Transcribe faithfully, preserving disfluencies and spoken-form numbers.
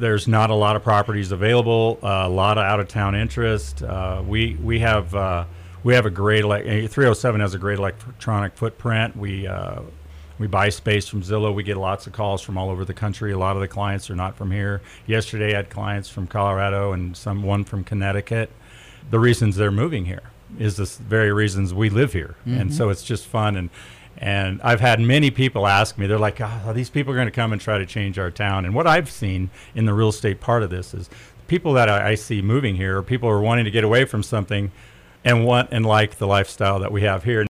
there's not a lot of properties available, uh, a lot of out-of-town interest. Uh, we we have uh, we have a great ele- three oh seven has a great electronic footprint. We uh, we buy space from Zillow. We get lots of calls from all over the country. A lot of the clients are not from here. Yesterday, I had clients from Colorado and some one from Connecticut. The reasons they're moving here is the very reasons we live here, mm-hmm. and so it's just fun. And and I've had many people ask me, they're like, oh, these people are going to come and try to change our town. And what I've seen in the real estate part of this is people that I, I see moving here are people who are wanting to get away from something and want and like the lifestyle that we have here.